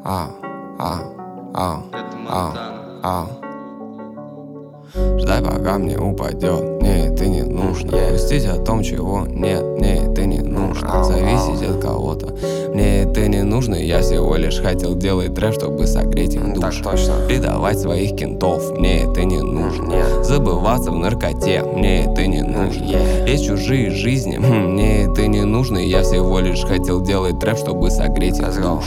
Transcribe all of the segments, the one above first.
Это Монтана. Ждай, пока мне упадет, мне это не нужно. Грустить о том, чего нет, мне это не нужно. Зависеть от кого-то, мне это не нужно. Я всего лишь хотел делать трэп, чтобы согреть их душу. Предавать своих кентов, мне это не нужно. Забываться в наркоте, мне это не нужно. Есть чужие жизни, мне это не нужно. Я всего лишь хотел делать трэп, чтобы согреть их душу.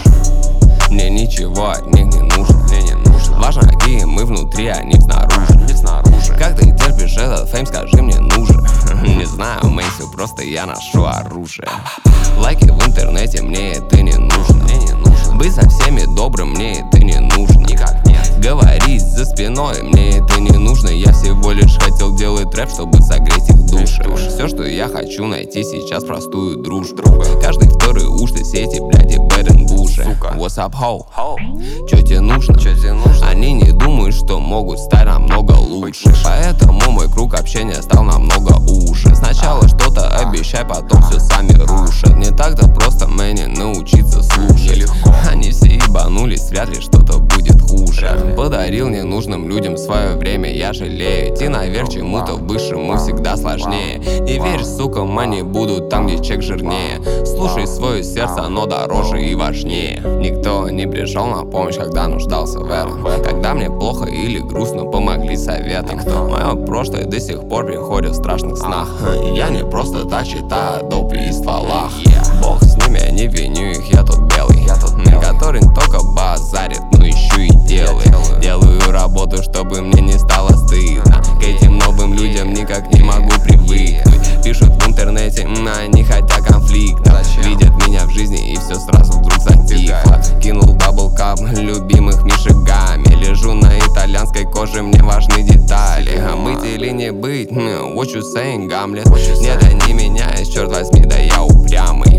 Мне ничего от них не нужно. Важно, какие мы внутри, а не снаружи. Как ты терпишь этот фейм, скажи, мне нужен. Не знаю, Мэйсю, просто я ношу оружие. Лайки в интернете, мне это не нужно. Быть со всеми добрым, мне это не нужно. Говорить за спиной, мне это не нужно. Я всего лишь хотел делать рэп, чтобы согреть их души. Все, что я хочу найти сейчас, простую дружбу. Каждый второй уж ты сети, бляди, бэдэн буши. What's up, ho? Чё тебе нужно? Они не думают, что могут стать намного лучше. Поэтому мой круг общения стал намного уже. Сначала что-то обещай, потом все сами рушат. Не так-то просто мне научиться слушать. Они все ебанулись, вряд ли что-то будет хуже. Подарил ненужным людям свое время, я жалею. Идти наверх чему-то высшему всегда сложнее. Не верь, сука, они будут там, где чек жирнее. Слушай свое сердце, оно дороже и важнее. Никто не пришел на помощь, когда нуждался в этом. Когда мне плохо или грустно, помогли советом. Мое прошлое до сих пор приходит в страшных снах. Я не просто так читаю о допе и стволах. Бог с ними, я не виню их, я тут белый. Который не только базарит, но еще и делает. Делаю работу, чтобы мне не стало стыдно. К этим новым людям никак не могу привыкнуть. Пишут в интернете, они хотят конфликта. Видят меня в жизни и все сразу вдруг затихло. Кинул даблкап любимых мишигами. Лежу на итальянской коже, мне важны детали. А быть или не быть, what you saying, Гамлет? Нет, они меняют, черт возьми, да я упрямый.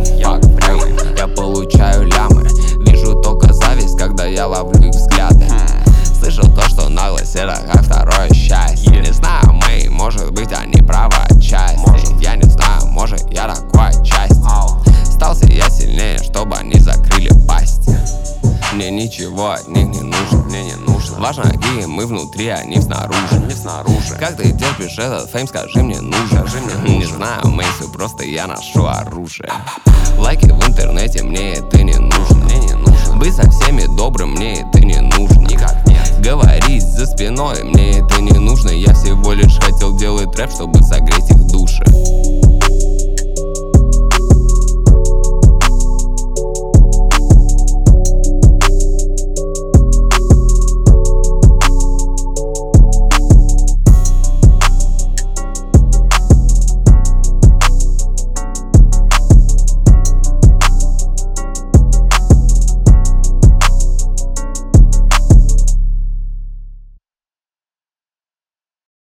Я получаю лямы. Вижу только зависть, когда я ловлю их взгляды. Слышал то, что наглость это как второе счастье. Не знаю, Мэй, может быть они правы отчасти. Я не знаю, может я такой отчасти. Стался я сильнее, чтобы они закрыли пасть. Мне ничего от них не нужно. Важно, какие мы внутри, а не снаружи. Как ты терпишь этот фейм, скажи, мне нужен. Не знаю, Мэйсю, просто я ношу оружие. Лайки в интернете, мне это не нужно. Быть со всеми добрым, мне это не нужно. Говорить за спиной, мне это не нужно. Я всего лишь хотел делать рэп, чтобы согреть их души.